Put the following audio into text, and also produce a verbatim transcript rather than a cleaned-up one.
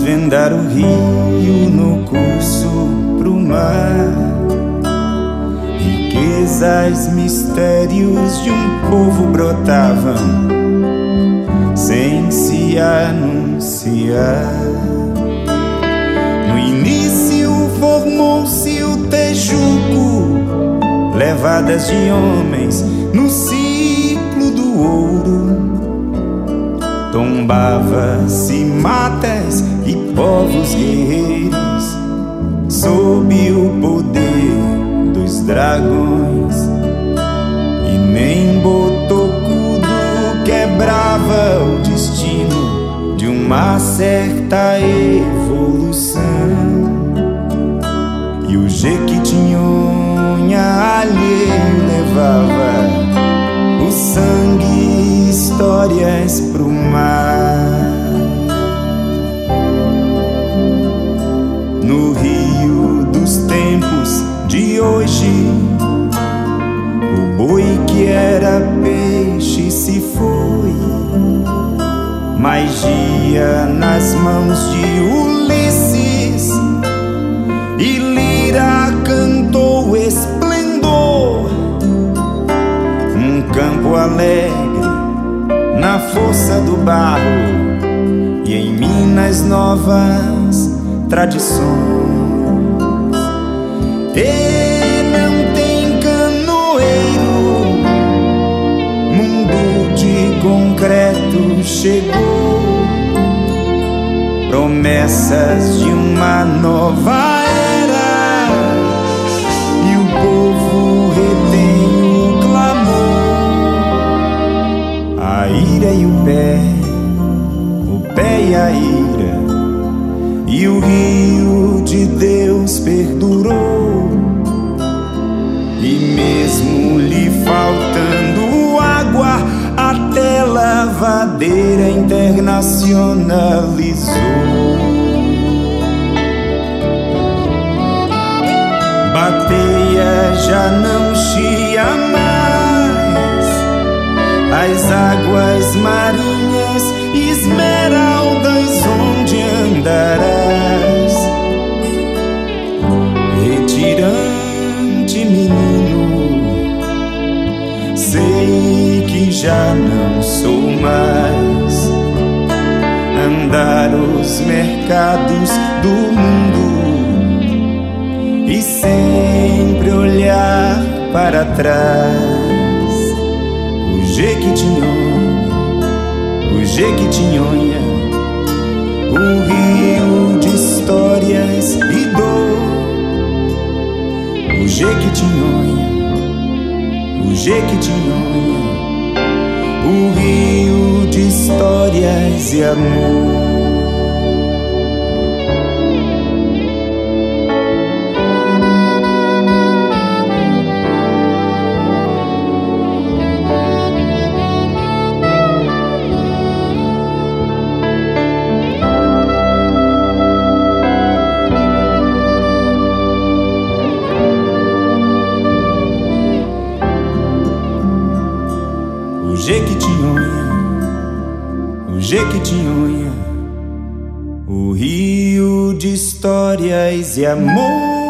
desvendar o rio no curso pro mar. Riquezas, mistérios de um povo brotavam sem se anunciar. No início formou-se o Tejuco, levadas de homens no ciclo do ouro. Tombava-se matas e povos guerreiros sob o poder dos dragões. E nem botocudo quebrava o destino de uma certa evolução. E o Jequitinhonha alheio levava o sangue e histórias pro mar. No rio dos tempos de hoje, o boi que era peixe se foi. Magia nas mãos de Ulisses e lira cantou esplendor. Um campo alegre na força do barro e em Minas novas tradições. E não tem canoeiro, mundo de concreto chegou. Promessas de uma nova era e o povo retém o clamor. A ira e o pé, o pé e a ira, e o rio de Deus perdurou. E mesmo lhe faltando água, até lavadeira internacionalizou. Bateia já não chia mais, as águas marinhas esmeraldas onde andarás. Retirante menino, sei que já não sou mais. Andar os mercados do mundo e sempre olhar para trás. O Jequitinhonha, o Jequitinhonha, o rio de histórias e dor. O Jequitinhonha, o Jequitinhonha, o rio de histórias e amor. O Jequitinhonha, o Jequitinhonha, o rio de histórias e amor.